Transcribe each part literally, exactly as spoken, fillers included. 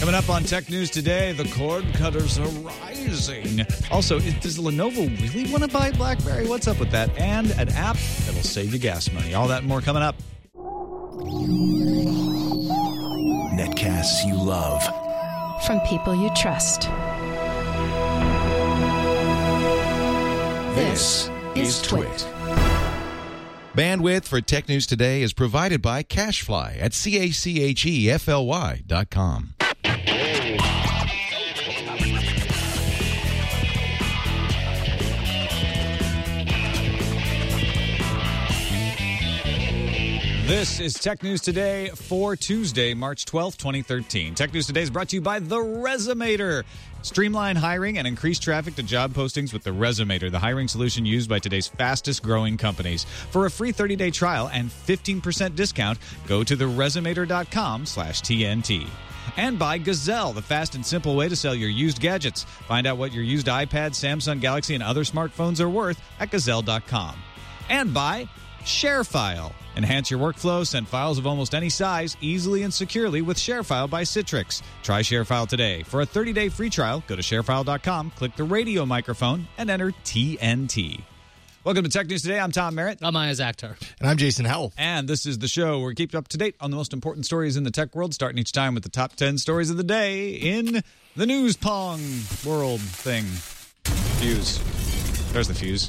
Coming up on Tech News Today, the cord cutters are rising. Also, does Lenovo really want to buy BlackBerry? What's up with that? And an app that'll save you gas money. All that and more coming up. Netcasts you love. From people you trust. This is Twit. Bandwidth for Tech News Today is provided by CashFly at C A C H E F L Y dot com. This is Tech News Today for Tuesday, March twelfth, twenty thirteen. Tech News Today is brought to you by The Resumator. Streamline hiring and increase traffic to job postings with The Resumator, the hiring solution used by today's fastest-growing companies. For a free thirty-day trial and fifteen percent discount, go to the resumator dot com slash T N T. And by Gazelle, the fast and simple way to sell your used gadgets. Find out what your used iPad, Samsung Galaxy, and other smartphones are worth at gazelle dot com. And by ShareFile. Enhance your workflow, send files of almost any size easily and securely with ShareFile by Citrix. Try ShareFile today. For a thirty-day free trial, go to sharefile dot com, click the radio microphone, and enter T N T. Welcome to Tech News Today. I'm Tom Merritt. I'm Ayaz Akhtar. And I'm Jason Howell. And this is the show where we keep you up to date on the most important stories in the tech world, starting each time with the top ten stories of the day in the news pong world thing. Fuse. There's the fuse.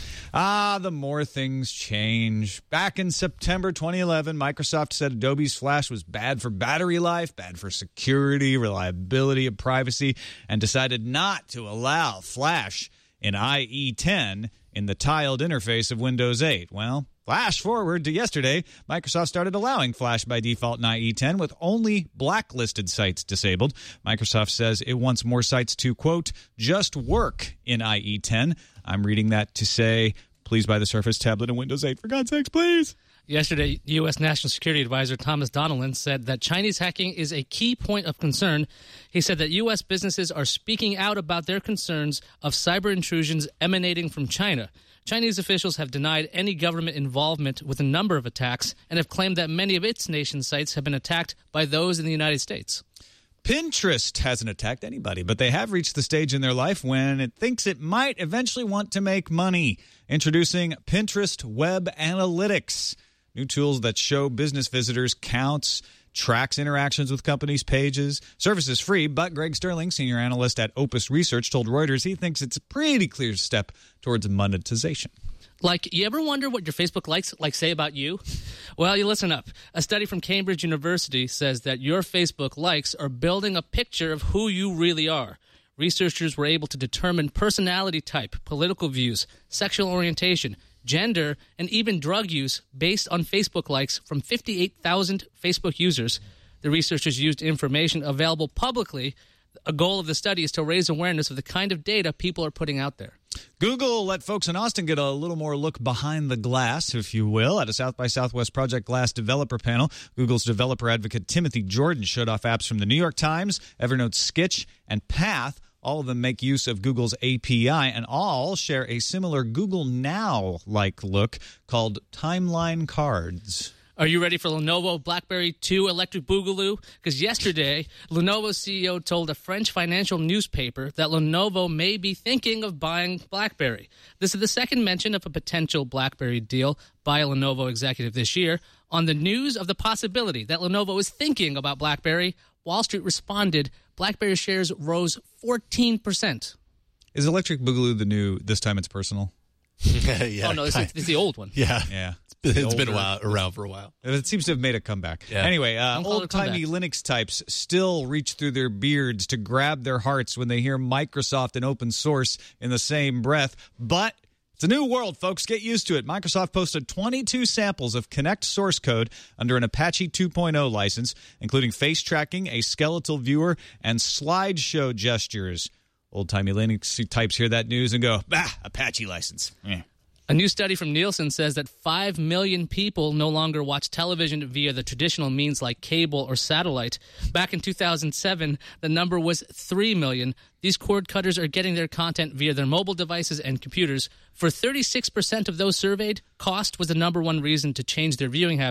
Ah, the more things change. Back in September twenty eleven, Microsoft said Adobe's Flash was bad for battery life, bad for security, reliability, and privacy, and decided not to allow Flash in I E ten in the tiled interface of Windows eight. Well, flash forward to yesterday, Microsoft started allowing Flash by default in I E ten with only blacklisted sites disabled. Microsoft says it wants more sites to, quote, just work in I E ten. I'm reading that to say, please buy the Surface tablet and Windows eight. For God's sakes, please. Yesterday, U S. National Security Advisor Thomas Donilon said that Chinese hacking is a key point of concern. He said that U S businesses are speaking out about their concerns of cyber intrusions emanating from China. Chinese officials have denied any government involvement with a number of attacks and have claimed that many of its nation sites have been attacked by those in the United States. Pinterest hasn't attacked anybody, but they have reached the stage in their life when it thinks it might eventually want to make money. Introducing Pinterest Web Analytics, new tools that show business visitors counts, tracks interactions with companies' pages. Service is free, but Greg Sterling, senior analyst at Opus Research, told Reuters he thinks it's a pretty clear step towards monetization. Like, you ever wonder what your Facebook likes like say about you? Well, you listen up. A study from Cambridge University says that your Facebook likes are building a picture of who you really are. Researchers were able to determine personality type, political views, sexual orientation, gender, and even drug use based on Facebook likes from fifty-eight thousand Facebook users. The researchers used information available publicly. A goal of the study is to raise awareness of the kind of data people are putting out there. Google let folks in Austin get a little more look behind the glass, if you will. At a South by Southwest Project Glass developer panel, Google's developer advocate Timothy Jordan showed off apps from the New York Times, Evernote Sketch, and Path. All of them make use of Google's A P I, and all share a similar Google Now-like look called Timeline Cards. Are you ready for Lenovo BlackBerry two Electric Boogaloo? Because yesterday, Lenovo's C E O told a French financial newspaper that Lenovo may be thinking of buying BlackBerry. This is the second mention of a potential BlackBerry deal by a Lenovo executive this year. On the news of the possibility that Lenovo is thinking about BlackBerry, Wall Street responded, BlackBerry shares rose fourteen percent. Is Electric Boogaloo the new, this time it's personal? yeah, oh, no, this is, this is the old one. Yeah. Yeah. It's, it's been a while, around for a while. It seems to have made a comeback. Yeah. Anyway, uh, old-timey Linux types still reach through their beards to grab their hearts when they hear Microsoft and open source in the same breath. But it's a new world, folks. Get used to it. Microsoft posted twenty-two samples of Kinect source code under an Apache two point oh license, including face tracking, a skeletal viewer, and slideshow gestures. Old-timey Linux types hear that news and go, bah, Apache license. Eh. A new study from Nielsen says that five million people no longer watch television via the traditional means like cable or satellite. Back in two thousand seven, the number was three million. These cord cutters are getting their content via their mobile devices and computers. For thirty-six percent of those surveyed, cost was the number one reason to change their viewing habits.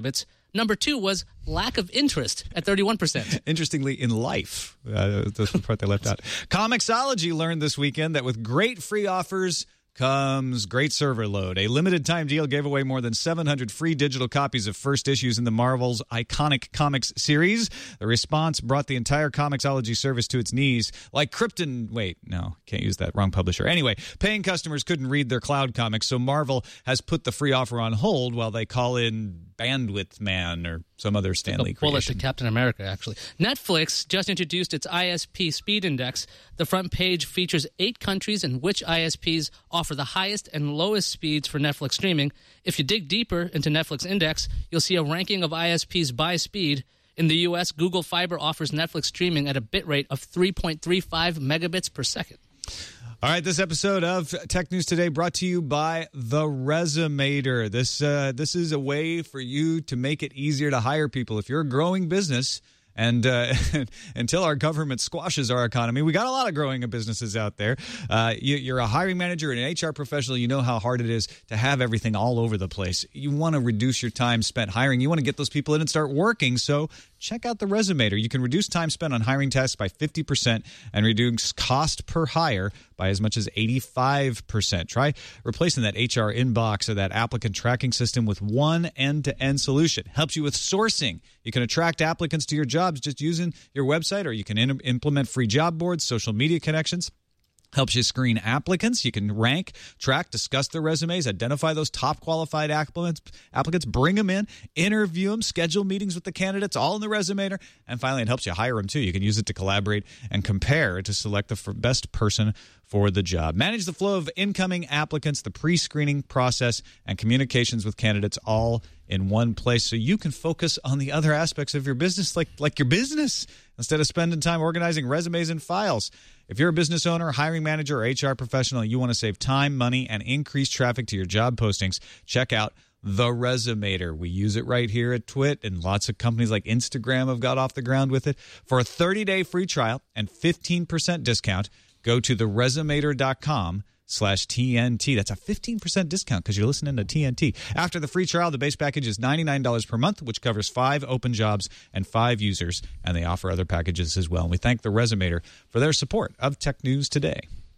Number two was lack of interest at thirty-one percent. Interestingly, in life. Uh, that's the part they left out. Comixology learned this weekend that with great free offers comes great server load. A limited time deal gave away more than seven hundred free digital copies of first issues in the Marvel's iconic comics series. The response brought the entire Comixology service to its knees. Like Krypton... Wait, no, can't use that. Wrong publisher. Anyway, paying customers couldn't read their cloud comics, so Marvel has put the free offer on hold while they call in Bandwidth Man or some other Stanley a bullet creation. to Captain America, actually. Netflix just introduced its I S P Speed Index. The front page features eight countries and which I S Ps offer the highest and lowest speeds for Netflix streaming. If you dig deeper into Netflix Index, you'll see a ranking of I S Ps by speed. In the U S, Google Fiber offers Netflix streaming at a bitrate of three point three five megabits per second. All right, this episode of Tech News Today brought to you by The Resumator. This uh, this is a way for you to make it easier to hire people. If you're a growing business, and uh, until our government squashes our economy, we got a lot of growing businesses out there. Uh, you, you're a hiring manager and an H R professional. You know how hard it is to have everything all over the place. You want to reduce your time spent hiring. You want to get those people in and start working. So check out The Resumator. You can reduce time spent on hiring tasks by fifty percent and reduce cost per hire by as much as eighty-five percent. Try replacing that H R inbox or that applicant tracking system with one end-to-end solution. Helps you with sourcing. You can attract applicants to your jobs just using your website, or you can in- implement free job boards, social media connections. Helps you screen applicants. You can rank, track, discuss their resumes, identify those top qualified applicants, applicants, bring them in, interview them, schedule meetings with the candidates, all in the Resumator. And finally, it helps you hire them, too. You can use it to collaborate and compare to select the f- best person for the job. Manage the flow of incoming applicants, the pre-screening process, and communications with candidates all in one place so you can focus on the other aspects of your business, like, like your business, instead of spending time organizing resumes and files. If you're a business owner, hiring manager, or H R professional, you want to save time, money, and increase traffic to your job postings, check out The Resumator. We use it right here at Twit, and lots of companies like Instagram have got off the ground with it. For a thirty-day free trial and fifteen percent discount, go to the resumator dot com slash T N T. That's a fifteen percent discount because you're listening to T N T. After the free trial, the base package is ninety-nine dollars per month, which covers five open jobs and five users, and they offer other packages as well. And we thank the Resumator for their support of Tech News Today.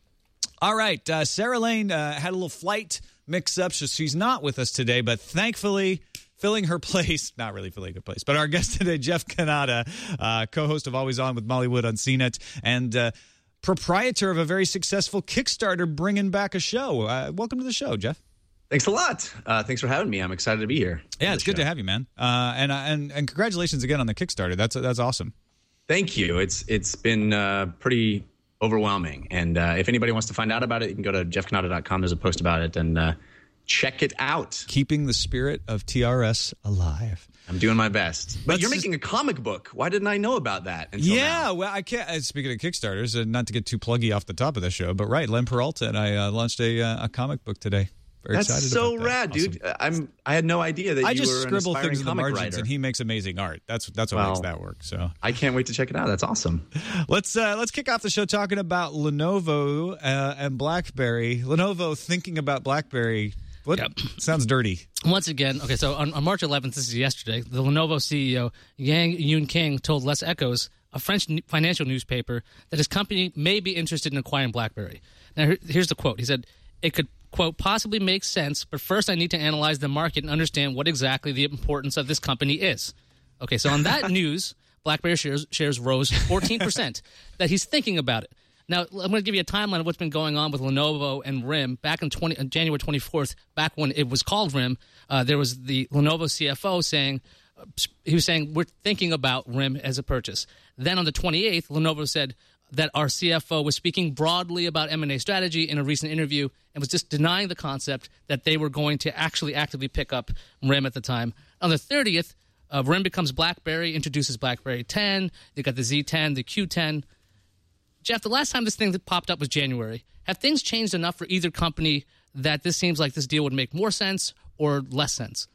All right, uh, Sarah Lane uh, had a little flight mix-up, so she's not with us today, but thankfully filling her place, not really filling her place, but our guest today, Jeff Cannata, uh, co-host of Always On with Molly Wood on C net, and uh, proprietor of a very successful Kickstarter bringing back a show. Uh, welcome to the show, Jeff. Thanks a lot. Uh, thanks for having me. I'm excited to be here. Yeah, it's good show. to have you, man. Uh, and, uh, and and congratulations again on the Kickstarter. That's that's awesome. Thank you. It's It's been uh, pretty overwhelming. And uh, if anybody wants to find out about it, you can go to jeff cannata dot com. There's a post about it, and uh, check it out. Keeping the spirit of T R S alive. I'm doing my best. But Let's you're just, making a comic book. Why didn't I know about that until Yeah, now? well, I can't. Uh, speaking of Kickstarters, uh, not to get too pluggy off the top of the show, but right, Len Peralta and I uh, launched a uh, a comic book today. Very That's excited so about that. rad, Awesome. dude. I'm I had no idea that I you just were scribble an aspiring things in the comic margins, writer. and he makes amazing art. That's that's what Well, makes that work. So I can't wait to check it out. That's awesome. let's uh, let's kick off the show talking about Lenovo uh, and BlackBerry. Lenovo thinking about BlackBerry. What Yep. sounds dirty? Once again, okay, so on, on March eleventh, this is yesterday, the Lenovo C E O, Yang Yun King, told Les Echos, a French n- financial newspaper, that his company may be interested in acquiring BlackBerry. Now, here, here's the quote. He said, it could, quote, possibly make sense, but first I need to analyze the market and understand what exactly the importance of this company is. Okay, so on that news, BlackBerry shares, shares rose fourteen percent, that he's thinking about it. Now, I'm going to give you a timeline of what's been going on with Lenovo and R I M. Back in twenty, uh, January twenty-fourth, back when it was called R I M, uh, there was the Lenovo C F O saying, uh, he was saying, we're thinking about R I M as a purchase. Then on the twenty-eighth, Lenovo said that our C F O was speaking broadly about M and A strategy in a recent interview and was just denying the concept that they were going to actually actively pick up R I M at the time. On the thirtieth, uh, R I M becomes BlackBerry, introduces BlackBerry ten. They got the Z ten, the Q ten. Jeff, the last time this thing that popped up was January. Have things changed enough for either company that this seems like this deal would make more sense or less sense?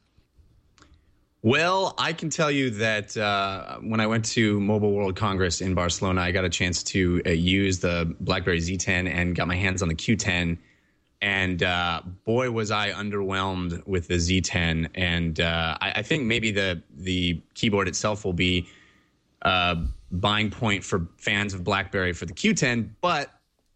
Well, I can tell you that uh, when I went to Mobile World Congress in Barcelona, I got a chance to uh, use the BlackBerry Z ten and got my hands on the Q ten. And uh, boy, was I underwhelmed with the Z ten. And uh, I, I think maybe the the keyboard itself will be a buying point for fans of BlackBerry for the Q ten. But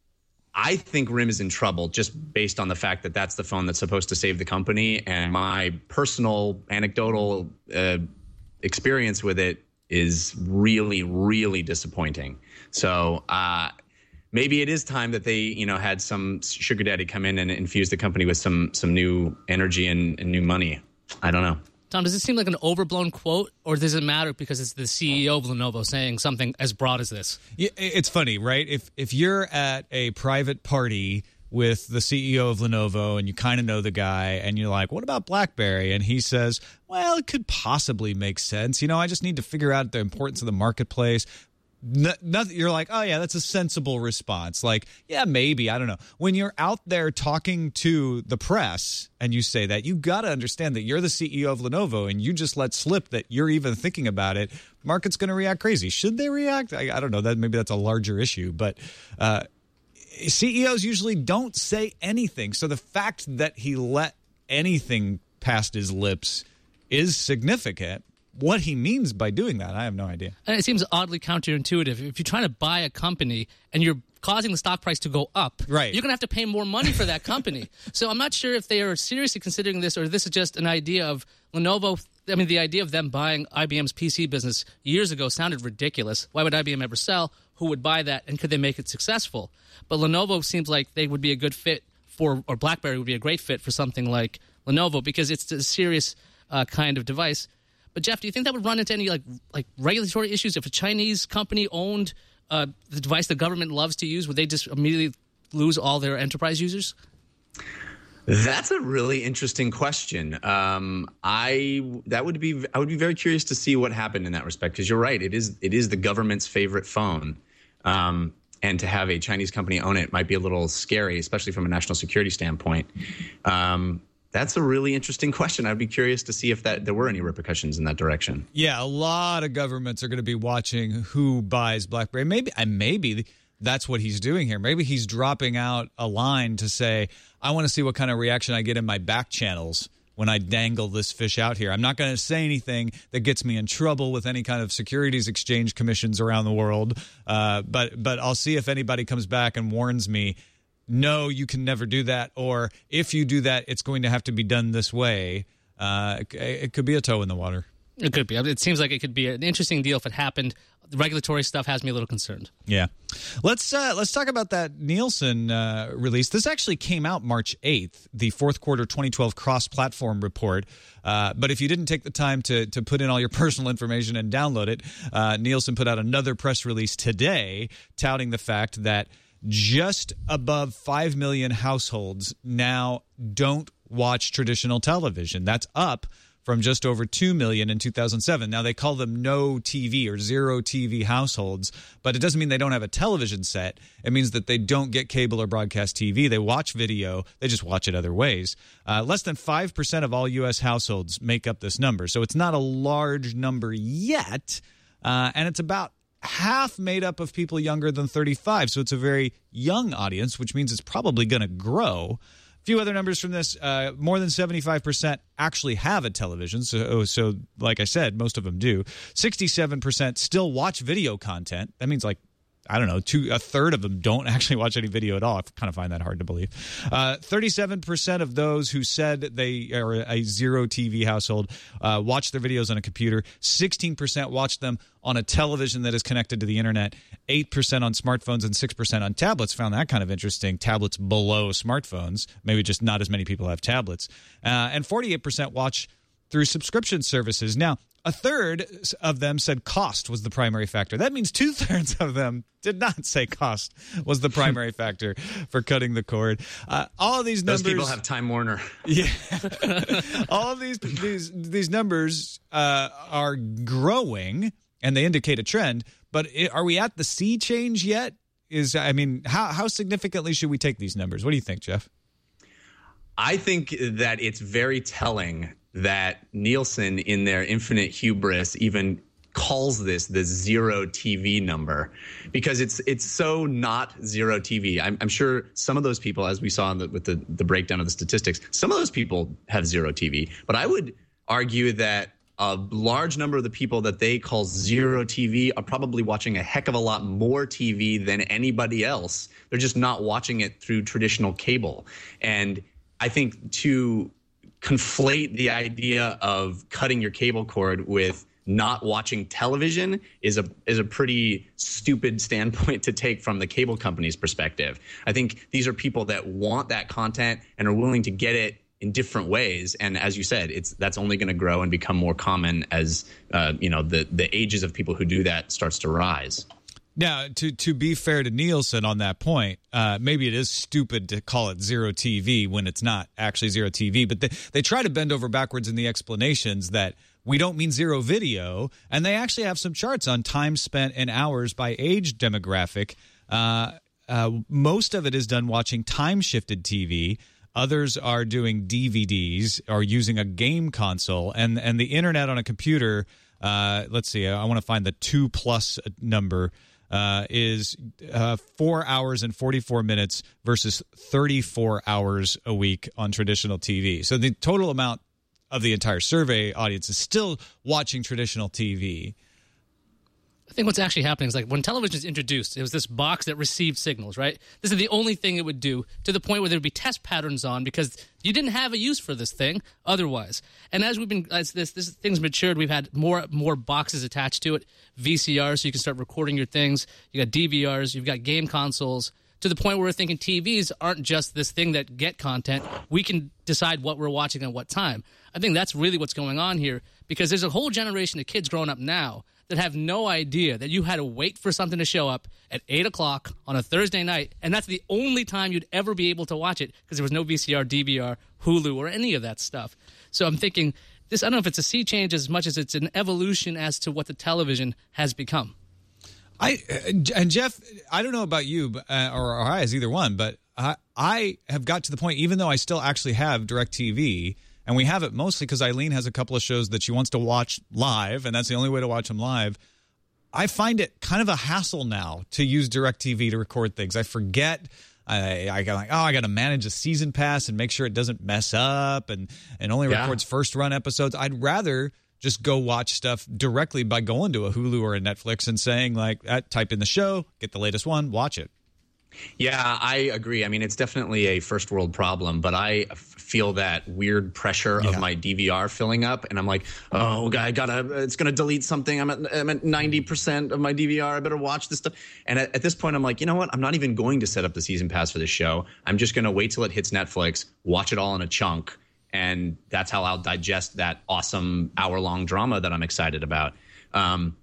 I think R I M is in trouble just based on the fact that that's the phone that's supposed to save the company. And my personal anecdotal uh, experience with it is really, really disappointing. So uh, maybe it is time that they, you know, had some sugar daddy come in and infuse the company with some some new energy and, and new money. I don't know. Tom, does it seem like an overblown quote, or does it matter because it's the C E O of Lenovo saying something as broad as this? Yeah, it's funny, right? If if you're at a private party with the C E O of Lenovo and you kind of know the guy and you're like, what about BlackBerry? And he says, well, it could possibly make sense. You know, I just need to figure out the importance of the marketplace. No, nothing, you're like, oh, yeah, that's a sensible response. Like, yeah, maybe. I don't know. When you're out there talking to the press and you say that, you got to understand that you're the C E O of Lenovo and you just let slip that you're even thinking about it. Market's going to react crazy. Should they react? I, I don't know. That maybe that's a larger issue. But uh, C E Os usually don't say anything. So the fact that he let anything past his lips is significant. What he means by doing that, I have no idea. And it seems oddly counterintuitive. If you're trying to buy a company and you're causing the stock price to go up, right, you're going to have to pay more money for that company. So I'm not sure if they are seriously considering this or this is just an idea of Lenovo. I mean, the idea of them buying I B M's P C business years ago sounded ridiculous. Why would I B M ever sell? Who would buy that? And could they make it successful? But Lenovo seems like they would be a good fit for, or BlackBerry would be a great fit for something like Lenovo because it's a serious uh, kind of device. But Jeff, do you think that would run into any like like regulatory issues if a Chinese company owned uh, the device the government loves to use? Would they just immediately lose all their enterprise users? That's a really interesting question. Um, I that would be I would be very curious to see what happened in that respect because you're right. It is it is the government's favorite phone, um, and to have a Chinese company own it might be a little scary, especially from a national security standpoint. Um, That's a really interesting question. I'd be curious to see if that there were any repercussions in that direction. Yeah, a lot of governments are going to be watching who buys BlackBerry. Maybe, and maybe that's what he's doing here. Maybe he's dropping out a line to say, I want to see what kind of reaction I get in my back channels when I dangle this fish out here. I'm not going to say anything that gets me in trouble with any kind of securities exchange commissions around the world, uh, but but I'll see if anybody comes back and warns me, no, you can never do that, or if you do that, it's going to have to be done this way. Uh, it, it could be a toe in the water. It could be. It seems like it could be an interesting deal if it happened. The regulatory stuff has me a little concerned. Yeah. Let's uh, let's talk about that Nielsen uh, release. This actually came out March eighth, the fourth quarter twenty twelve cross-platform report. Uh, but if you didn't take the time to to put in all your personal information and download it, uh, Nielsen put out another press release today touting the fact that just above five million households now don't watch traditional television. That's up from just over two million in two thousand seven. Now, they call them no T V or zero T V households, but it doesn't mean they don't have a television set. It means that they don't get cable or broadcast T V. They watch video. They just watch it other ways. Uh, less than five percent of all U S households make up this number. So it's not a large number yet, uh, and it's about half made up of people younger than thirty-five. So it's a very young audience, which means it's probably going to grow. A few other numbers from this. Uh, more than seventy-five percent actually have a television. So, so like I said, most of them do. sixty-seven percent still watch video content. That means like, I don't know, two, a third of them don't actually watch any video at all. I kind of find that hard to believe. Uh, thirty-seven percent of those who said they are a zero T V household uh, watch their videos on a computer. sixteen percent watch them on a television that is connected to the internet. eight percent on smartphones and six percent on tablets. Found that kind of interesting. Tablets below smartphones. Maybe just not as many people have tablets. Uh, and forty-eight percent watch through subscription services. Now, a third of them said cost was the primary factor. That means two-thirds of them did not say cost was the primary factor for cutting the cord. Uh, all of these numbers... Those people have Time Warner. Yeah. all of these these, these numbers uh, are growing, and they indicate a trend. But it, are we at the sea change yet? Is I mean, how, how significantly should we take these numbers? What do you think, Jeff? I think that it's very telling that Nielsen, in their infinite hubris, even calls this the zero T V number because it's it's so not zero T V. I'm, I'm sure some of those people, as we saw in the, with the, the breakdown of the statistics, some of those people have zero T V. But I would argue that a large number of the people that they call zero T V are probably watching a heck of a lot more T V than anybody else. They're just not watching it through traditional cable. And I think to conflate the idea of cutting your cable cord with not watching television is a is a pretty stupid standpoint to take from the cable company's perspective. I think these are people that want that content and are willing to get it in different ways. And as you said, it's that's only going to grow and become more common as uh, you know the the ages of people who do that starts to rise. Now, to to be fair to Nielsen on that point, uh, maybe it is stupid to call it zero T V when it's not actually zero T V. But they, they try to bend over backwards in the explanations that we don't mean zero video. And they actually have some charts on time spent in hours by age demographic. Uh, uh, most of it is done watching time-shifted T V. Others are doing D V Ds or using a game console. And, and the internet on a computer, uh, let's see, I want to find the two-plus number. Uh, is uh, four hours and forty-four minutes versus thirty-four hours a week on traditional T V. So the total amount of the entire survey audience is still watching traditional T V. I think what's actually happening is like when television is introduced, it was this box that received signals, right? This is the only thing it would do to the point where there would be test patterns on because you didn't have a use for this thing otherwise. And as we've been, as this, this thing's matured, we've had more more boxes attached to it, V C Rs, so you can start recording your things. You got D V Rs, you've got game consoles, to the point where we're thinking T Vs aren't just this thing that get content. We can decide what we're watching at what time. I think that's really what's going on here because there's a whole generation of kids growing up now that have no idea that you had to wait for something to show up at eight o'clock on a Thursday night, and that's the only time you'd ever be able to watch it because there was no V C R, D V R, Hulu, or any of that stuff. So I'm thinking, this. I don't know if it's a sea change as much as it's an evolution as to what the television has become. I and Jeff, I don't know about you uh, or, or I as either one, but I, I have got to the point, even though I still actually have DirecTV, and we have it mostly because Eileen has a couple of shows that she wants to watch live, and that's the only way to watch them live. I find it kind of a hassle now to use DirecTV to record things. I forget. I, I got like, oh, I got to manage a season pass and make sure it doesn't mess up, and and only yeah. records first run episodes. I'd rather just go watch stuff directly by going to a Hulu or a Netflix and saying like, uh, type in the show, get the latest one, watch it. Yeah, I agree. I mean, it's definitely a first world problem, but I f- feel that weird pressure yeah. of my D V R filling up, and I'm like, oh, I gotta, it's gonna delete something. I'm at, I'm at ninety percent of my D V R. I better watch this stuff. And at, at this point, I'm like, you know what? I'm not even going to set up the season pass for this show. I'm just gonna wait till it hits Netflix, watch it all in a chunk, and that's how I'll digest that awesome hour long drama that I'm excited about. Um,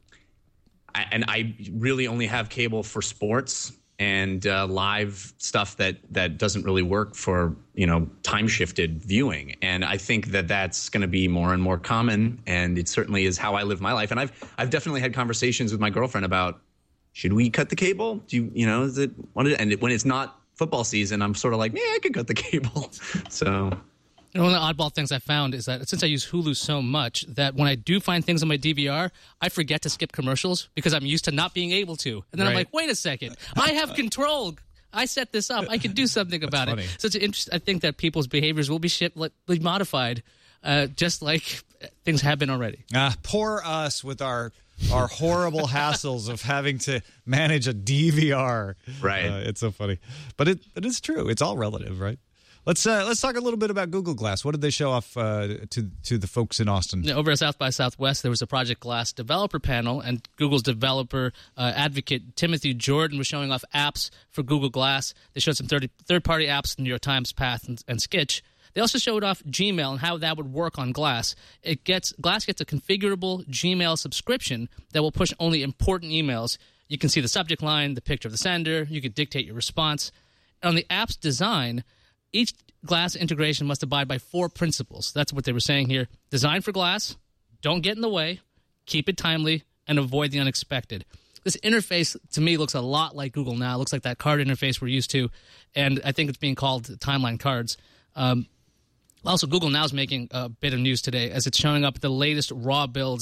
I, and I really only have cable for sports and uh, live stuff that that doesn't really work for, you know, time shifted viewing. And I think that that's going to be more and more common. And it certainly is how I live my life. And I've I've definitely had conversations with my girlfriend about, should we cut the cable? Do you, you know, is it, and it, when it's not football season, I'm sort of like, yeah, I could cut the cable. So. You know, one of the oddball things I found is that since I use Hulu so much, that when I do find things on my D V R, I forget to skip commercials because I'm used to not being able to. And then right. I'm like, wait a second, I have control. I set this up. I can do something about funny. it. So it's interest- I think that people's behaviors will be ship- be modified, uh, just like things have been already. Ah, poor us with our our horrible hassles of having to manage a D V R. Right. Uh, it's so funny, but it it is true. It's all relative, right? Let's uh, let's talk a little bit about Google Glass. What did they show off uh, to to the folks in Austin? Yeah, over at South by Southwest, there was a Project Glass developer panel, and Google's developer uh, advocate Timothy Jordan was showing off apps for Google Glass. They showed some third third-party apps, New York Times, Path, and, and Skitch. They also showed off Gmail and how that would work on Glass. It gets Glass gets a configurable Gmail subscription that will push only important emails. You can see the subject line, the picture of the sender. You can dictate your response. And on the app's design, each Glass integration must abide by four principles. That's what they were saying here. Design for Glass, don't get in the way, keep it timely, and avoid the unexpected. This interface, to me, looks a lot like Google Now. It looks like that card interface we're used to, and I think it's being called Timeline Cards. Um, also, Google Now is making a bit of news today as it's showing up the latest RAW builds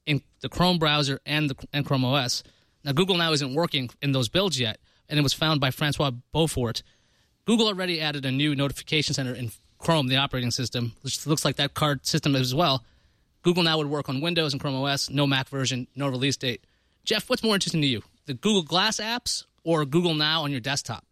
in the Chrome browser and the and Chrome O S. Now, Google Now isn't working in those builds yet, and it was found by Francois Beaufort. Google already added a new notification center in Chrome, the operating system, which looks like that card system as well. Google Now would work on Windows and Chrome O S, no Mac version, no release date. Jeff, what's more interesting to you, the Google Glass apps or Google Now on your desktop?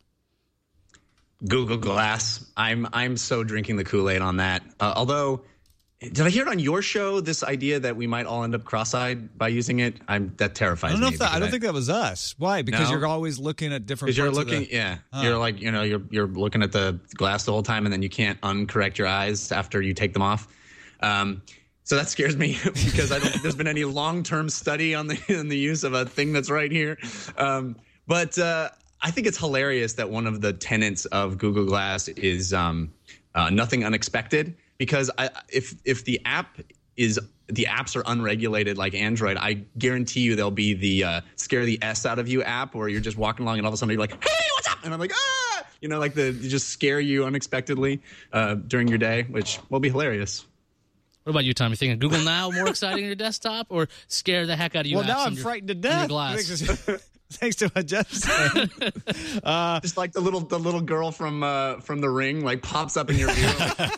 Google Glass. I'm I'm so drinking the Kool-Aid on that. Uh, although, did I hear it on your show, this idea that we might all end up cross-eyed by using it? I'm that terrifies I don't know me. if that, I don't I, think that was us. Why? Because No? you're always looking at different. Because you're parts of looking, the- yeah, Huh. you're like, you know, you're you're looking at the glass the whole time, and then you can't uncorrect your eyes after you take them off. Um, so that scares me because I don't think there's been any long-term study on the on the use of a thing that's right here. Um, but uh, I think it's hilarious that one of the tenets of Google Glass is um, uh, nothing unexpected. Because I, if if the app is the apps are unregulated like Android, I guarantee you there'll be the uh, scare the S out of you app where you're just walking along and all of a sudden you're like, hey, what's up? And I'm like, ah, you know, like the just scare you unexpectedly uh, during your day, which will be hilarious. What about you, Tom? You thinking Google Now more exciting on your desktop or scare the heck out of you? Well, apps now on I'm your, frightened to on death. your glass? Thanks to what Jeff said. Just like the little the little girl from uh, from The Ring, like pops up in your view.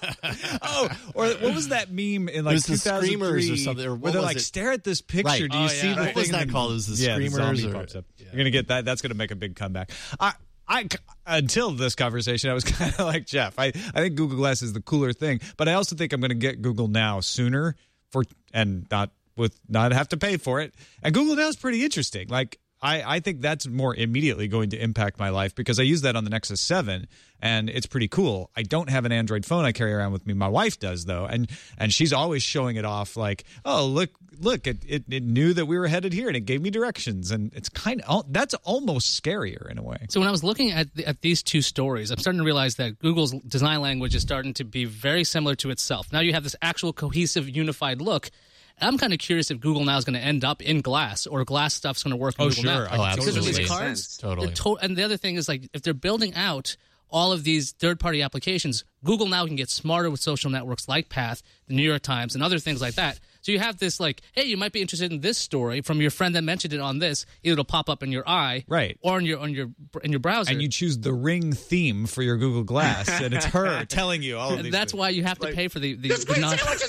Oh, or what was that meme in like was the two thousand three Screamers or something, or where what they're was like, it? stare at this picture. Right. Do you Oh, see yeah. the What thing? was that And- called? It was the yeah, Screamers The zombie or- pops up. yeah. You're gonna get that. That's gonna make a big comeback. I. I, until this conversation, I was kind of like Jeff. I, I think Google Glass is the cooler thing, but I also think I'm going to get Google Now sooner for and not with not have to pay for it. And Google Now is pretty interesting. Like I, I think that's more immediately going to impact my life because I use that on the Nexus seven and it's pretty cool. I don't have an Android phone I carry around with me. My wife does though, and and she's always showing it off like, oh look, look, it it, it knew that we were headed here and it gave me directions, and it's kind of that's almost scarier in a way. So when I was looking at the, at these two stories, I'm starting to realize that Google's design language is starting to be very similar to itself. Now you have this actual cohesive, unified look. I'm kind of curious if Google Now is going to end up in Glass or Glass stuff's going to work in Oh, Google sure. Now. Oh, Because of absolutely. these cards, Sense. Totally. they're to- and the other thing is like if they're building out all of these third-party applications, Google Now can get smarter with social networks like Path, the New York Times, and other things like that. So you have this like, hey, you might be interested in this story from your friend that mentioned it on this. It'll pop up in your eye, Right. or in your on your in your browser. And you choose the Ring theme for your Google Glass, and it's her telling you all of And these that's things. why you have to pay for the the, There's the great non- sandwiches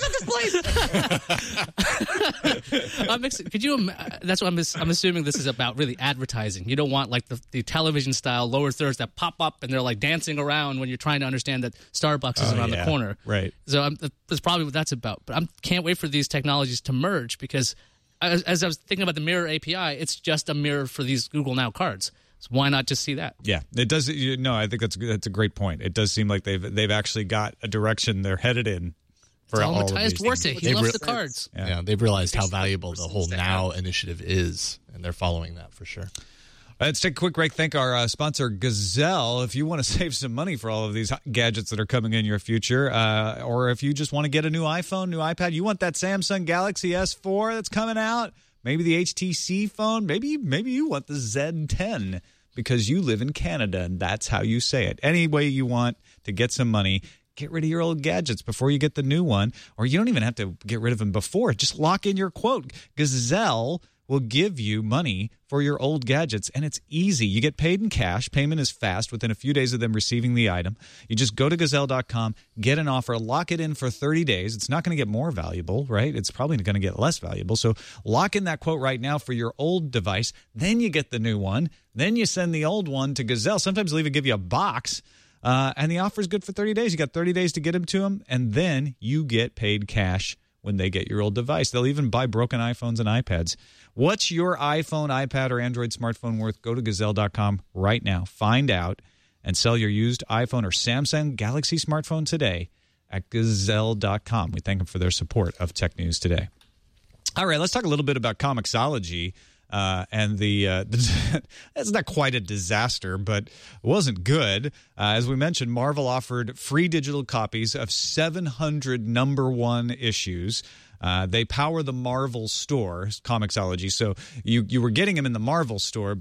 at this place. I'm ex- could you? im- That's what I'm. ass- I'm assuming this is about really advertising. You don't want like the, the television style lower thirds that pop up and they're like dancing around when you're trying to understand that Starbucks is Oh, around yeah. the corner. Right. So I'm, that's probably what that's about. But I can't wait for these technologies to merge because as, as I was thinking about the Mirror A P I, it's just a mirror for these Google Now cards. So why not just see that? Yeah, it does. You no, I think that's that's a great point. It does seem like they've they've actually got a direction they're headed in for all of Matthias these Duarte, things. he They loves re- the cards. Yeah. Yeah. they've realized how valuable the seems whole to Now have. initiative is, and they're following that for sure. Let's take a quick break. Thank our uh, sponsor, Gazelle. If you want to save some money for all of these gadgets that are coming in your future, uh, or if you just want to get a new iPhone, new iPad, you want that Samsung Galaxy S four that's coming out, maybe the H T C phone, maybe maybe you want the Z ten because you live in Canada and that's how you say it. Any way you want to get some money, get rid of your old gadgets before you get the new one, or you don't even have to get rid of them before. Just lock in your quote. Gazelle will give you money for your old gadgets, and it's easy. You get paid in cash. Payment is fast within a few days of them receiving the item. You just go to gazelle dot com, get an offer, lock it in for thirty days. It's not going to get more valuable, right? It's probably going to get less valuable. So lock in that quote right now for your old device. Then you get the new one. Then you send the old one to Gazelle. Sometimes they'll even give you a box. Uh, and the offer is good for thirty days. You got thirty days to get them to them, and then you get paid cash when they get your old device. They'll even buy broken iPhones and iPads. What's your iPhone, iPad, or Android smartphone worth? Go to gazelle dot com right now. Find out and sell your used iPhone or Samsung Galaxy smartphone today at gazelle dot com. We thank them for their support of Tech News Today. All right, let's talk a little bit about Comixology. Uh, and the, uh, the it's not quite a disaster, but it wasn't good. Uh, as we mentioned, Marvel offered free digital copies of seven hundred number one issues. Uh, they power the Marvel store, Comixology. So you you were getting them in the Marvel store, but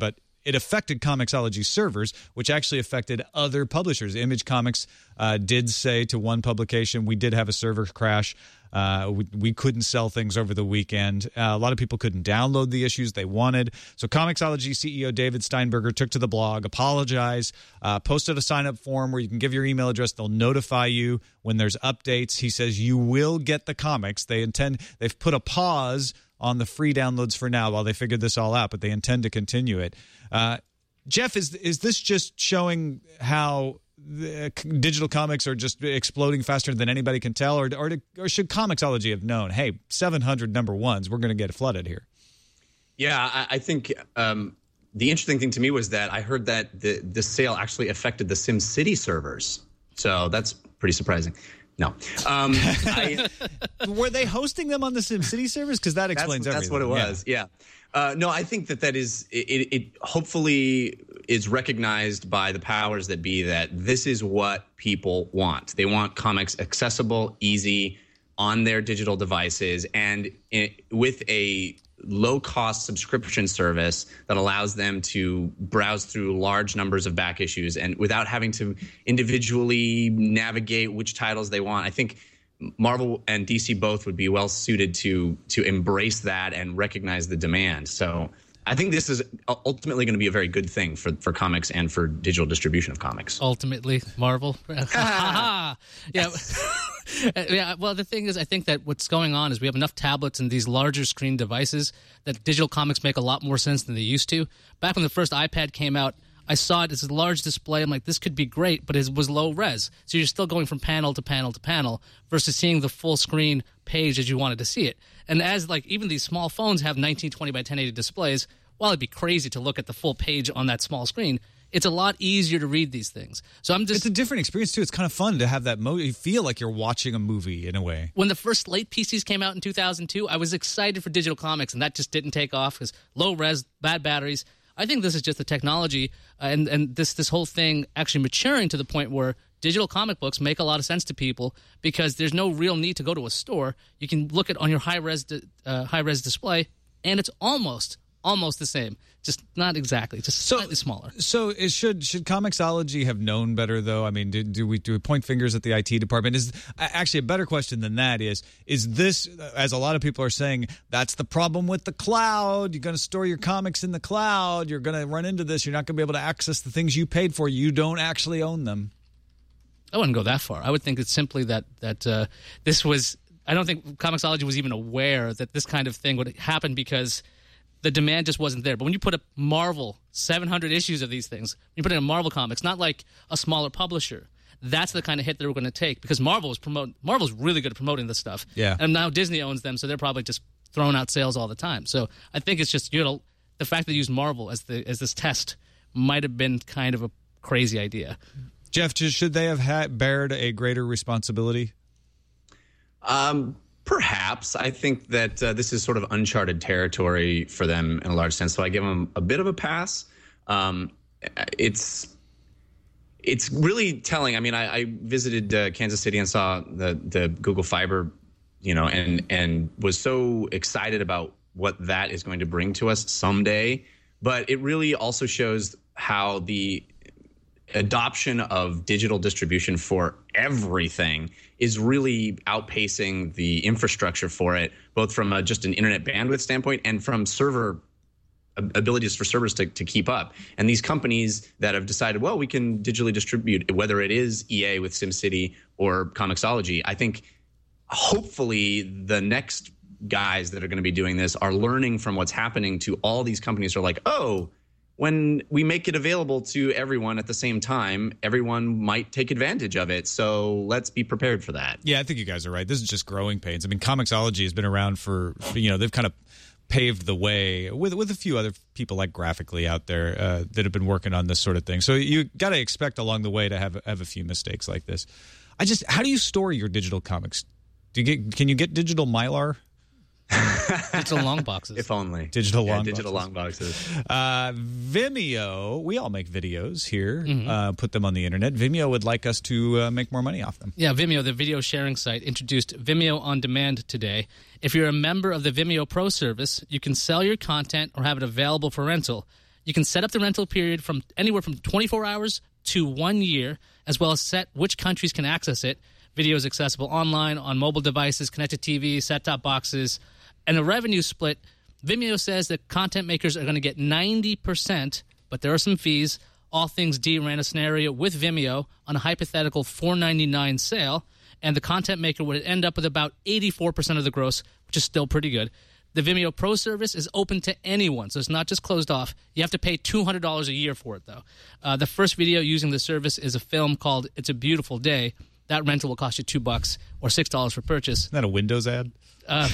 it affected Comixology servers, which actually affected other publishers. Image Comics uh, did say to one publication, we did have a server crash. Uh, we, we couldn't sell things over the weekend. Uh, a lot of people couldn't download the issues they wanted. So Comixology C E O David Steinberger took to the blog, apologized, uh, posted a sign-up form where you can give your email address. They'll notify you when there's updates. He says you will get the comics. They intend, they've put a pause on the free downloads for now while they figure this all out, but they intend to continue it. Uh, Jeff, is is this just showing how the digital comics are just exploding faster than anybody can tell, or or, to, or should Comixology have known, hey, seven hundred number ones, we're going to get flooded here? Yeah, I, I think um, the interesting thing to me was that I heard that the the sale actually affected the SimCity servers, so that's pretty surprising. No, um, I, were they hosting them on the SimCity servers? Because that explains that's, everything. That's what it was. Yeah. yeah. Uh, no, I think that that is it, it. Hopefully, is recognized by the powers that be that this is what people want. They want comics accessible, easy, on their digital devices, and it, with a low-cost subscription service that allows them to browse through large numbers of back issues and without having to individually navigate which titles they want. I think Marvel and D C both would be well suited to to embrace that and recognize the demand. So I think this is ultimately going to be a very good thing for, for comics and for digital distribution of comics. Ultimately, Marvel. yeah. yeah. Well, the thing is, I think that what's going on is we have enough tablets and these larger screen devices that digital comics make a lot more sense than they used to. Back when the first iPad came out, I saw it as a large display. I'm like, this could be great, but it was low res. So you're still going from panel to panel to panel versus seeing the full screen page as you wanted to see it. And as like even these small phones have nineteen twenty by ten eighty displays, while it'd be crazy to look at the full page on that small screen, it's a lot easier to read these things. So I'm just It's a different experience too. It's kind of fun to have that mo- you feel like you're watching a movie in a way. When the first late P Cs came out in two thousand two, I was excited for digital comics, and that just didn't take off because low res, bad batteries. I think this is just the technology uh, and, and this this whole thing actually maturing to the point where digital comic books make a lot of sense to people because there's no real need to go to a store. You can look at on your high-res di- uh, high-res display, and it's almost almost the same, just not exactly, just So- slightly smaller. So it should should Comixology have known better though? I mean, do, do we do we point fingers at the I T department? Is actually a better question than that is is this, as a lot of people are saying, that's the problem with the cloud. You're going to store your comics in the cloud. You're going to run into this. You're not going to be able to access the things you paid for. You don't actually own them. I wouldn't go that far. I would think it's simply that that uh, this was. I don't think Comixology was even aware that this kind of thing would happen because the demand just wasn't there. But when you put a Marvel, seven hundred issues of these things, when you put it in Marvel Comics, not like a smaller publisher, that's the kind of hit they were going to take because Marvel was promote Marvel's really good at promoting this stuff. Yeah. And now Disney owns them, so they're probably just throwing out sales all the time. So I think it's just, you know, the fact that they used Marvel as the as this test might have been kind of a crazy idea. Jeff, should they have had bared a greater responsibility? Um, perhaps. I think that uh, this is sort of uncharted territory for them in a large sense, so I give them a bit of a pass. Um, it's it's really telling. I mean, I, I visited uh, Kansas City and saw the the Google Fiber, you know, and and was so excited about what that is going to bring to us someday. But it really also shows how the adoption of digital distribution for everything is really outpacing the infrastructure for it, both from a, just an internet bandwidth standpoint and from server abilities for servers to, to keep up. And these companies that have decided, well, we can digitally distribute, whether it is E A with SimCity or Comixology, I think hopefully the next guys that are going to be doing this are learning from what's happening to all these companies who are like, oh, when we make it available to everyone at the same time, everyone might take advantage of it. So let's be prepared for that. Yeah, I think you guys are right. This is just growing pains. I mean, Comixology has been around for, you know, they've kind of paved the way with with a few other people like Graphically out there uh, that have been working on this sort of thing. So you got to expect along the way to have have a few mistakes like this. I just, how do you store your digital comics? Do you get? Can you get digital Mylar? Digital long boxes. If only. Digital yeah, long digital boxes. long boxes. Uh, Vimeo, we all make videos here, Mm-hmm. uh, put them on the internet. Vimeo would like us to uh, make more money off them. Yeah, Vimeo, the video sharing site, introduced Vimeo On Demand today. If you're a member of the Vimeo Pro service, you can sell your content or have it available for rental. You can set up the rental period from anywhere from twenty-four hours to one year, as well as set which countries can access it. Video is accessible online, on mobile devices, connected T V, set-top boxes. And the revenue split, Vimeo says that content makers are going to get ninety percent, but there are some fees. All Things D ran a scenario with Vimeo on a hypothetical four ninety-nine sale, and the content maker would end up with about eighty-four percent of the gross, which is still pretty good. The Vimeo Pro service is open to anyone, so it's not just closed off. You have to pay two hundred dollars a year for it, though. Uh, the first video using the service is a film called It's a Beautiful Day. That rental will cost you two bucks or six dollars for purchase. Isn't that a Windows ad? Uh,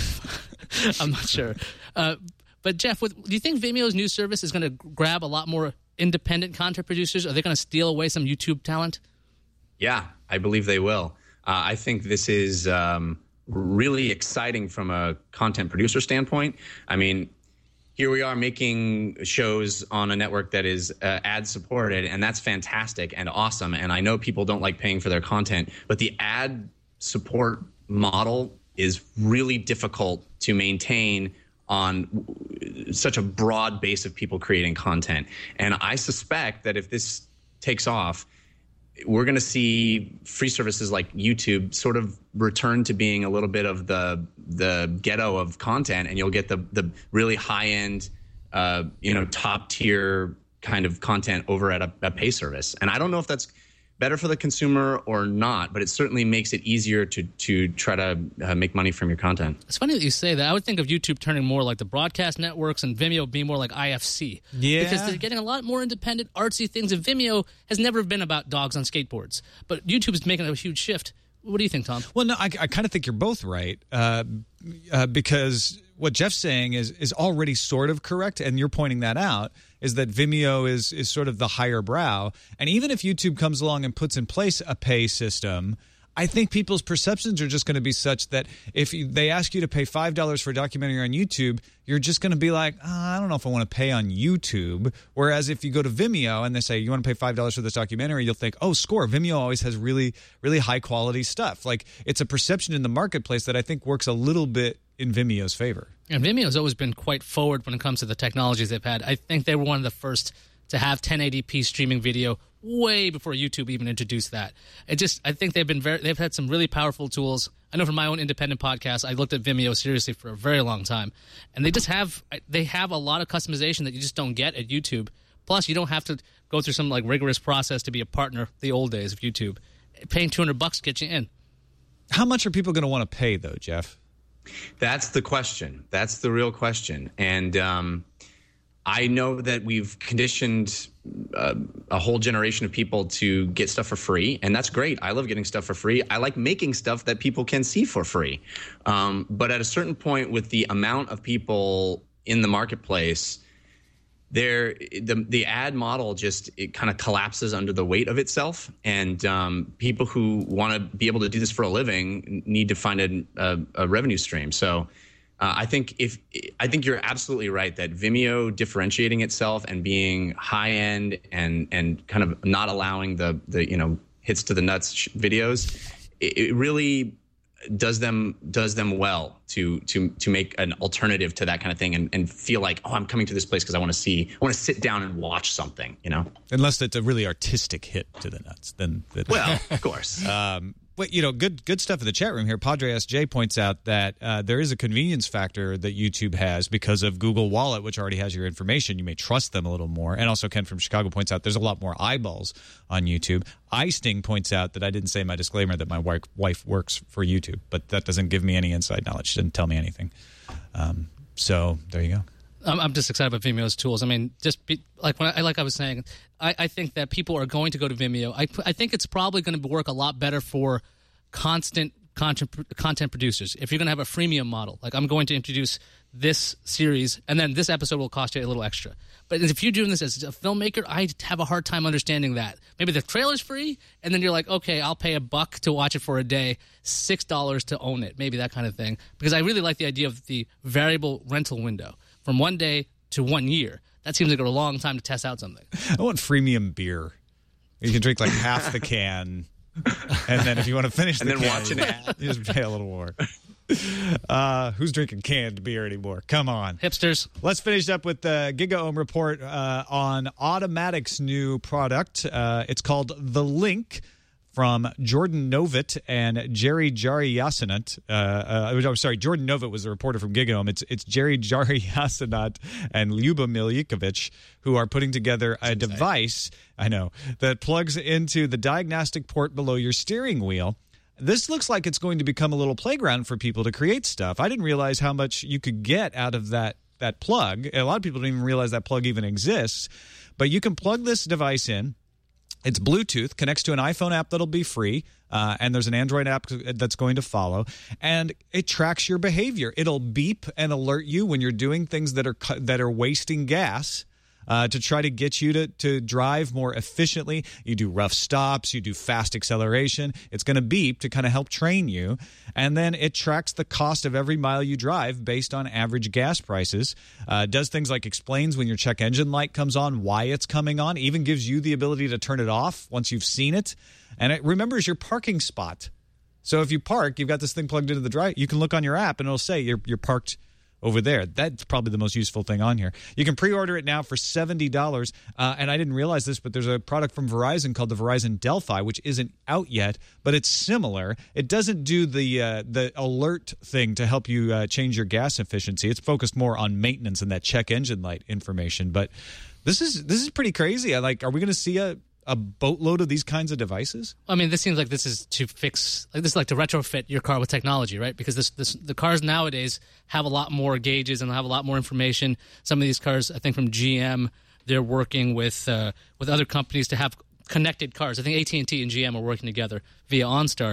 I'm not sure. Uh, but, Jeff, with, do you think Vimeo's new service is going to grab a lot more independent content producers? Are they going to steal away some YouTube talent? Yeah, I believe they will. Uh, I think this is um, really exciting from a content producer standpoint. I mean, here we are making shows on a network that is uh, ad-supported, and that's fantastic and awesome. And I know people don't like paying for their content, but the ad support model is really difficult to maintain on such a broad base of people creating content. And I suspect that if this takes off, we're going to see free services like YouTube sort of return to being a little bit of the the ghetto of content, and you'll get the the really high end, uh, you know, top tier kind of content over at a, a pay service. And I don't know if that's better for the consumer or not, but it certainly makes it easier to to try to uh, make money from your content. It's funny that you say that. I would think of YouTube turning more like the broadcast networks and Vimeo being more like I F C. Yeah. Because they're getting a lot more independent, artsy things. And Vimeo has never been about dogs on skateboards. But YouTube is making a huge shift. What do you think, Tom? Well, no, I, I kind of think you're both right, uh, uh, because what Jeff's saying is is already sort of correct, and you're pointing that out, is that Vimeo is is sort of the higher brow. And even if YouTube comes along and puts in place a pay system, I think people's perceptions are just going to be such that if you, they ask you to pay five dollars for a documentary on YouTube, you're just going to be like, oh, I don't know if I want to pay on YouTube. Whereas if you go to Vimeo and they say, you want to pay five dollars for this documentary, you'll think, oh, score. Vimeo always has really, really high-quality stuff. Like, it's a perception in the marketplace that I think works a little bit in Vimeo's favor. And Vimeo's always been quite forward when it comes to the technologies they've had. I think they were one of the first to have ten eighty p streaming video way before YouTube even introduced that. It just, I think they've been very, they've had some really powerful tools. I know from my own independent podcast, I looked at Vimeo seriously for a very long time, and they just have, they have a lot of customization that you just don't get at YouTube. Plus, you don't have to go through some like rigorous process to be a partner. The old days of YouTube, paying two hundred bucks to get you in. How much are people going to want to pay, though, Jeff? That's the question. That's the real question. And um, I know that we've conditioned uh, a whole generation of people to get stuff for free, and that's great. I love getting stuff for free. I like making stuff that people can see for free. Um, but at a certain point, with the amount of people in the marketplace, there the the ad model just it kind of collapses under the weight of itself, and um, people who want to be able to do this for a living need to find a, a, a revenue stream. So. Uh, I think if I think you're absolutely right that Vimeo differentiating itself and being high end and and kind of not allowing the the you know hits to the nuts sh- videos, it, it really does them does them well to to to make an alternative to that kind of thing and, and feel like, oh, I'm coming to this place because I want to see I want to sit down and watch something, you know. Unless it's a really artistic hit to the nuts, then, then well, of course. Um, But, you know, good good stuff in the chat room here. Padre S J points out that uh, there is a convenience factor that YouTube has because of Google Wallet, which already has your information. You may trust them a little more. And also Ken from Chicago points out there's a lot more eyeballs on YouTube. iSting points out that I didn't say in my disclaimer that my wife, wife works for YouTube, but that doesn't give me any inside knowledge. She didn't tell me anything. Um, so there you go. I'm, I'm just excited about Vimeo's tools. I mean, just be, like when I, like I was saying, I, I think that people are going to go to Vimeo. I, I think it's probably going to work a lot better for constant content content producers. If you're going to have a freemium model, like I'm going to introduce this series, and then this episode will cost you a little extra. But if you're doing this as a filmmaker, I have a hard time understanding that. Maybe the trailer's free, and then you're like, okay, I'll pay a buck to watch it for a day, six dollars to own it, maybe that kind of thing. Because I really like the idea of the variable rental window from one day to one year. That seems like a long time to test out something. I want freemium beer. You can drink like half the can, and then if you want to finish and the then can, watch an ad, you just pay a little more. Uh, who's drinking canned beer anymore? Come on. Hipsters. Let's finish up with the GigaOM report uh, on Automatic's new product. Uh, it's called The Link from Jordan Novitt and Jerry Jariasanat. Uh, uh, I'm sorry, Jordan Novitt was the reporter from GigaOM. It's it's Jerry Jariasanat and Lyuba Milikovic who are putting together a device, I know, that plugs into the diagnostic port below your steering wheel. This looks like it's going to become a little playground for people to create stuff. I didn't realize how much you could get out of that that plug. A lot of people don't even realize that plug even exists. But you can plug this device in. It's Bluetooth, connects to an iPhone app that'll be free, uh, and there's an Android app that's going to follow, and it tracks your behavior. It'll beep and alert you when you're doing things that are that are wasting gas. Uh, to try to get you to, to drive more efficiently. You do rough stops. You do fast acceleration. It's going to beep to kind of help train you. And then it tracks the cost of every mile you drive based on average gas prices. Uh, does things like explains when your check engine light comes on, why it's coming on, even gives you the ability to turn it off once you've seen it. And it remembers your parking spot. So if you park, you've got this thing plugged into the drive. You can look on your app and it'll say you're you're parked over there. That's probably the most useful thing on here. You can pre-order it now for seventy dollars. Uh, and I didn't realize this, but there's a product from Verizon called the Verizon Delphi, which isn't out yet, but it's similar. It doesn't do the uh, the alert thing to help you uh, change your gas efficiency. It's focused more on maintenance and that check engine light information. But this is this is pretty crazy. I like, are we going to see a a boatload of these kinds of devices? I mean, this seems like this is to fix, like this is like to retrofit your car with technology, right? Because this, this the cars nowadays have a lot more gauges and have a lot more information. Some of these cars, I think from G M, they're working with uh, with other companies to have connected cars. I think A T and T and G M are working together via OnStar.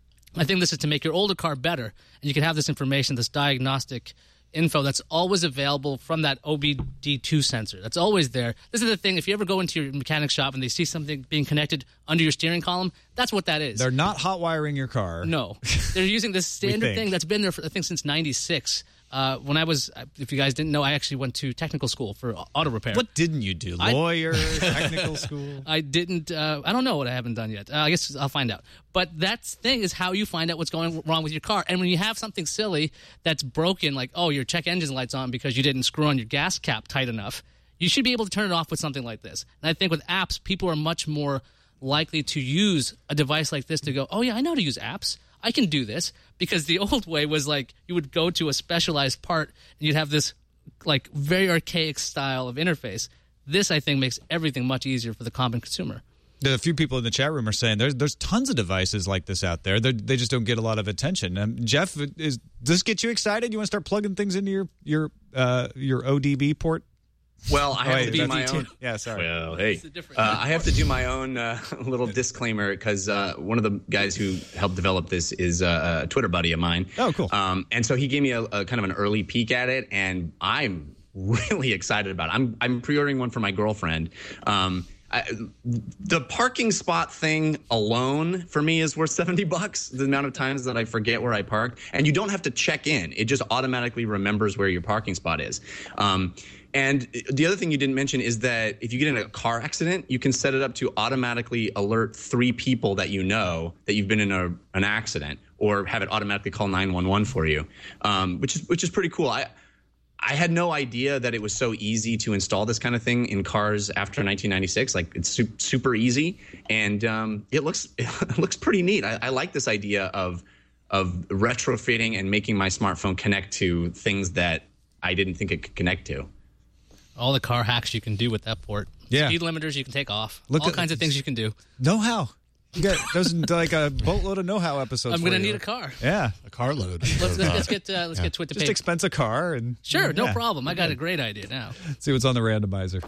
I think this is to make your older car better, and you can have this information, this diagnostic info that's always available from that O B D two sensor. That's always there. This is the thing. If you ever go into your mechanic shop and they see something being connected under your steering column, that's what that is. They're not hot wiring your car. No. They're using this standard thing that's been there, for, I think, since ninety-six. Uh, when I was, if you guys didn't know, I actually went to technical school for auto repair. What didn't you do? Lawyer, I, technical school? I didn't, uh, I don't know what I haven't done yet. Uh, I guess I'll find out. But that thing is how you find out what's going wrong with your car. And when you have something silly that's broken, like, oh, your check engine light's on because you didn't screw on your gas cap tight enough, you should be able to turn it off with something like this. And I think with apps, people are much more likely to use a device like this to go, oh, yeah, I know how to use apps. I can do this, because the old way was like you would go to a specialized part and you'd have this like very archaic style of interface. This, I think, makes everything much easier for the common consumer. A few people in the chat room are saying there's there's tons of devices like this out there. They're, they just don't get a lot of attention. Um, Jeff, is does this get you excited? You want to start plugging things into your your uh, your O D B port? Well, I Oh, have wait, to do that's my E T. own. Yeah, sorry. Well, hey, It's a different- uh, I have to do my own uh, little disclaimer because uh, one of the guys who helped develop this is uh, a Twitter buddy of mine. Oh, cool. Um, and so he gave me a, a kind of an early peek at it, and I'm really excited about it. I'm I'm pre-ordering one for my girlfriend. Um, I, the parking spot thing alone for me is worth seventy bucks. The amount of times that I forget where I parked, and you don't have to check in; it just automatically remembers where your parking spot is. Um, and the other thing you didn't mention is that if you get in a car accident, you can set it up to automatically alert three people that you know that you've been in a, an accident, or have it automatically call nine one one for you, um, which is which is pretty cool. I. I had no idea that it was so easy to install this kind of thing in cars after nineteen ninety-six. Like, it's su- super easy, and um, it looks it looks pretty neat. I, I like this idea of of retrofitting and making my smartphone connect to things that I didn't think it could connect to. All the car hacks you can do with that port. Yeah. Speed limiters you can take off. Look All at- kinds of things you can do. Know-how. You got there's like a boatload of know-how episodes. I'm going to need a car. Yeah. A carload. Let's, let's get uh, let's get Twit to Just pay. expense a car and Sure, no yeah. problem. I got a great idea now. See what's on the randomizer.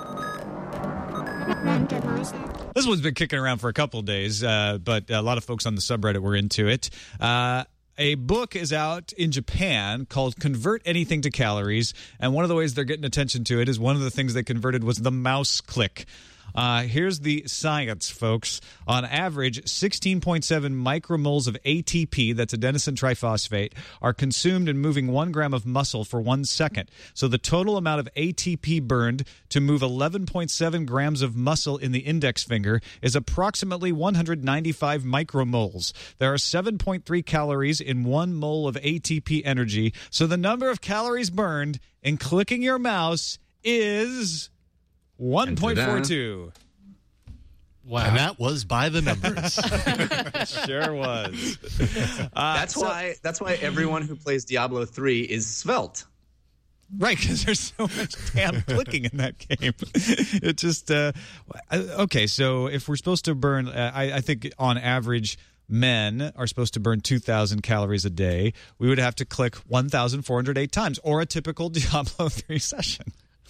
This one's been kicking around for a couple of days, uh, but a lot of folks on the subreddit were into it. Uh, a book is out in Japan called Convert Anything to Calories, and one of the ways they're getting attention to it is one of the things they converted was the mouse click. Uh, here's the science, folks. On average, sixteen point seven micromoles of A T P, that's adenosine triphosphate, are consumed in moving one gram of muscle for one second. So the total amount of A T P burned to move eleven point seven grams of muscle in the index finger is approximately one hundred ninety-five micromoles. There are seven point three calories in one mole of A T P energy. So the number of calories burned in clicking your mouse is one point four two. Wow. And that was by the numbers. Sure was. Uh, That's so- why. That's why everyone who plays Diablo three is svelte. Right, because there's so much damn clicking in that game. It just uh, okay. So if we're supposed to burn, uh, I, I think on average, men are supposed to burn two thousand calories a day. We would have to click one thousand four hundred eight times, or a typical Diablo three session.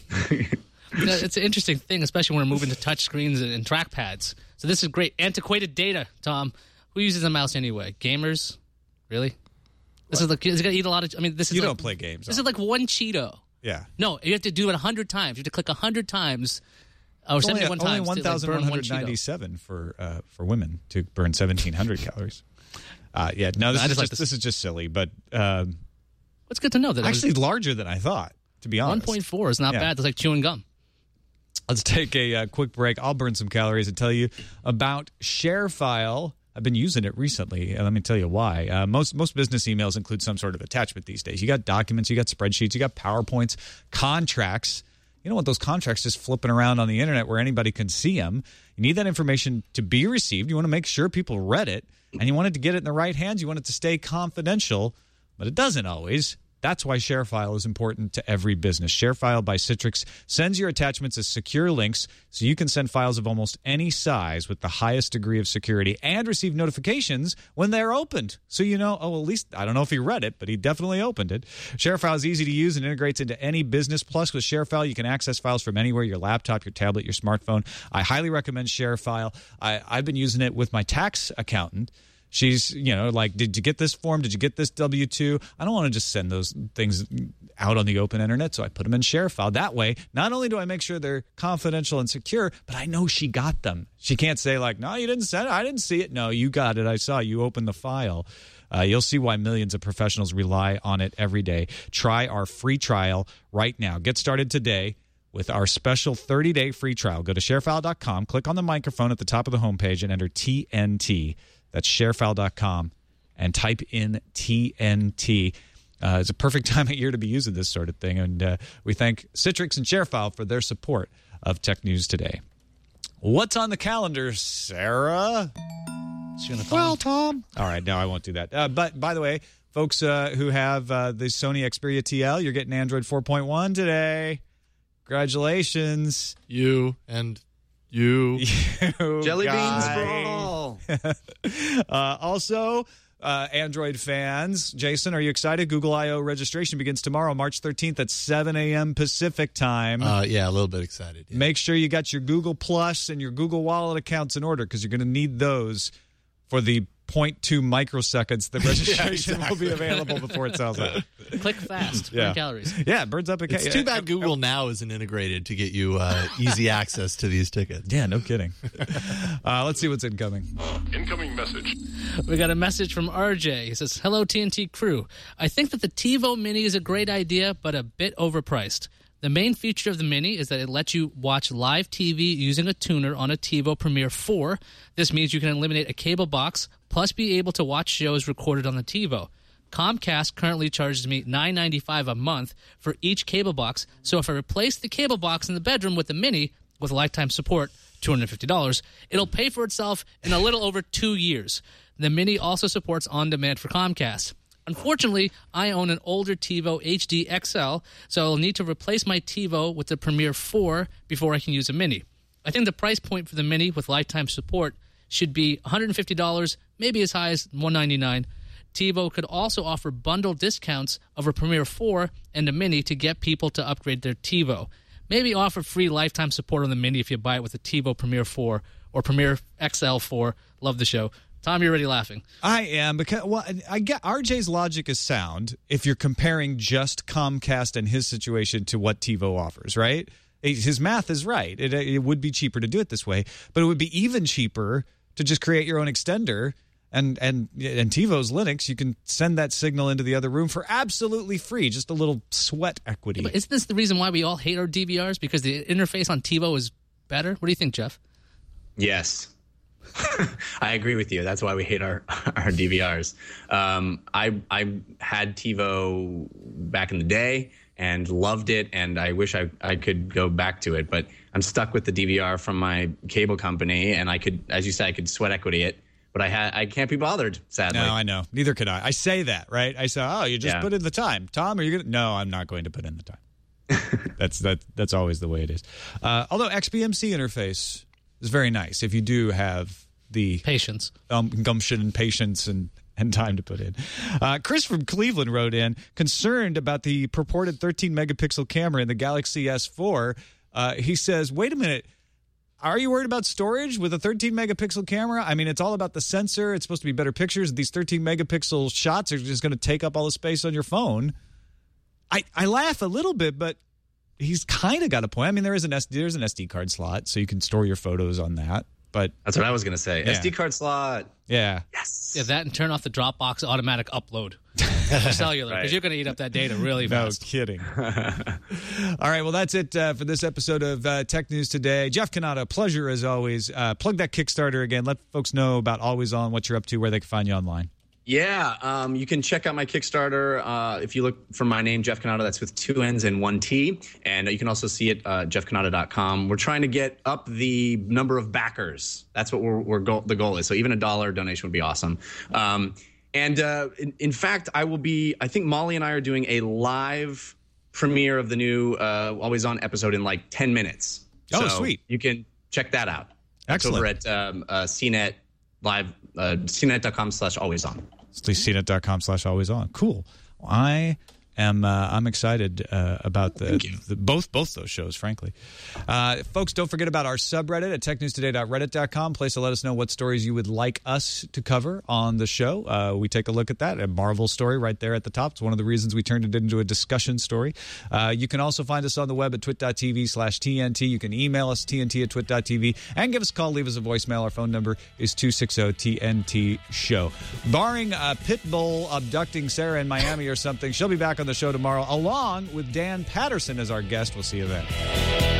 It's an interesting thing, especially when we're moving to touch screens and, and trackpads. So this is great. Antiquated data, Tom. Who uses a mouse anyway? Gamers? Really? This is like, it's going to eat a lot of, I mean, this is You like, don't play games. This is like one Cheeto. Yeah. No, you have to do it a hundred times. You have to click a hundred times, or It's only, seventy-one only times. one to, like, thousand burn one one hundred Cheeto. ninety-seven for uh, for women to burn seventeen hundred calories. Uh, yeah, no, this I is just just, like this. this is just silly, but uh, It's good to know that actually larger than I thought. To be one honest, point four is not Yeah. bad. It's like chewing gum. Let's take a uh, quick break. I'll burn some calories and tell you about ShareFile. I've been using it recently, and let me tell you why. Uh, most most business emails include some sort of attachment these days. You got documents, you got spreadsheets, you got PowerPoints, contracts. You don't want those contracts just flipping around on the internet where anybody can see them. You need that information to be received. You want to make sure people read it, and you want it to get it in the right hands. You want it to stay confidential, but it doesn't always. That's why ShareFile is important to every business. ShareFile by Citrix sends your attachments as secure links so you can send files of almost any size with the highest degree of security and receive notifications when they're opened. So you know, oh, at least, I don't know if he read it, but he definitely opened it. ShareFile is easy to use and integrates into any business. Plus, with ShareFile, you can access files from anywhere, your laptop, your tablet, your smartphone. I highly recommend ShareFile. I, I've been using it with my tax accountant. She's, you know, like, did you get this form? Did you get this W two? I don't want to just send those things out on the open internet, so I put them in ShareFile. That way, not only do I make sure they're confidential and secure, but I know she got them. She can't say, like, no, you didn't send it. I didn't see it. No, you got it. I saw you opened the file. Uh, you'll see why millions of professionals rely on it every day. Try our free trial right now. Get started today with our special thirty-day free trial. Go to sharefile dot com, click on the microphone at the top of the homepage, and enter T N T. That's sharefile dot com, and type in T N T. Uh, it's a perfect time of year to be using this sort of thing, and uh, we thank Citrix and ShareFile for their support of Tech News Today. What's on the calendar, Sarah? Well, Tom. All right, no, I won't do that. Uh, but, by the way, folks uh, who have uh, the Sony Xperia T L, you're getting Android four point one today. Congratulations. You and you. You Jelly beans guy. for all. Uh, also, uh, Android fans, Jason, are you excited? Google I O registration begins tomorrow, March thirteenth at seven a.m. Pacific time. Uh, yeah, a little bit excited. Yeah. Make sure you got your Google Plus and your Google Wallet accounts in order because you're going to need those for the zero point two microseconds that registration will be available before it sells out. Click fast. Yeah. Burn calories. Yeah, it burns up a It's too bad Google Now isn't integrated to get you uh, easy access to these tickets. Yeah, no kidding. uh, let's see what's incoming. Incoming message. We got a message from R J. He says, hello, T N T crew. I think that the TiVo Mini is a great idea, but a bit overpriced. The main feature of the Mini is that it lets you watch live T V using a tuner on a TiVo Premiere four. This means you can eliminate a cable box, plus be able to watch shows recorded on the TiVo. Comcast currently charges me nine dollars and ninety-five cents a month for each cable box, so if I replace the cable box in the bedroom with the Mini, with lifetime support, two hundred fifty dollars, it'll pay for itself in a little over two years. The Mini also supports on-demand for Comcast. Unfortunately, I own an older TiVo H D X L, so I'll need to replace my TiVo with the Premiere four before I can use a Mini. I think the price point for the Mini with lifetime support should be one hundred fifty dollars, maybe as high as one hundred ninety-nine dollars. TiVo could also offer bundle discounts of a Premiere four and a Mini to get people to upgrade their TiVo. Maybe offer free lifetime support on the Mini if you buy it with a TiVo Premiere four or Premiere X L four. Love the show. Tom, you're already laughing. I am because well, I get R J's logic is sound if you're comparing just Comcast and his situation to what TiVo offers, right? His math is right. It, it would be cheaper to do it this way, but it would be even cheaper to just create your own extender. And and and TiVo's Linux, you can send that signal into the other room for absolutely free, just a little sweat equity. But isn't this the reason why we all hate our D V Rs? Because the interface on TiVo is better? What do you think, Jeff? Yes. I agree with you. That's why we hate our, our D V Rs. Um, I I had TiVo back in the day and loved it, and I wish I, I could go back to it. But I'm stuck with the D V R from my cable company, and I could, as you said, I could sweat equity it. But I ha- I can't be bothered, sadly. No, I know. Neither could I. I say that, right? I say, oh, you just Yeah. put in the time. Tom, are you going to? No, I'm not going to put in the time. that's that. That's always the way it is. Uh, although X B M C interface is very nice if you do have the Patience. um, gumption and patience and, and time to put in. Uh, Chris from Cleveland wrote in, concerned about the purported thirteen megapixel camera in the Galaxy S four. Uh, he says, wait a minute. Are you worried about storage with a thirteen megapixel camera? I mean, it's all about the sensor. It's supposed to be better pictures. These thirteen megapixel shots are just going to take up all the space on your phone. I, I laugh a little bit, but he's kind of got a point. I mean, there is an S D, there's an S D card slot, so you can store your photos on that. But That's what I was going to say. Yeah. S D card slot. yeah, Yes. Yeah, that and turn off the Dropbox automatic upload for cellular, because Right. you're going to eat up that data really no fast. kidding. All right, well, that's it uh, for this episode of uh, Tech News Today. Jeff Canada, pleasure as always. Uh, plug that Kickstarter again. Let folks know about Always On, what you're up to, where they can find you online. Yeah, um, you can check out my Kickstarter. Uh, if you look for my name, Jeff Canada, that's with two N's and one T. And you can also see it uh, jeff canada dot com. We're trying to get up the number of backers. That's what we're, we're go- the goal is. So even a dollar donation would be awesome. Um, and uh, in, in fact, I will be, I think Molly and I are doing a live premiere of the new uh, Always On episode in like ten minutes. Oh, So sweet. You can check that out. Excellent. It's over at um, uh, C net live, uh, C net dot com slash always on. C net dot com slash always on. Cool. Well, I am uh, I'm excited uh, about the, the both both those shows, frankly. Uh, folks, don't forget about our subreddit at tech news today dot reddit dot com. Place to let us know what stories you would like us to cover on the show. Uh, we take a look at that. A Marvel story right there at the top. It's one of the reasons we turned it into a discussion story. Uh, you can also find us on the web at twit dot t v slash T N T. You can email us, T N T at twit dot t v, and give us a call, leave us a voicemail. Our phone number is two six zero T N T show. Barring a pit bull abducting Sarah in Miami or something, she'll be back on the show tomorrow, along with Dan Patterson as our guest. We'll see you then.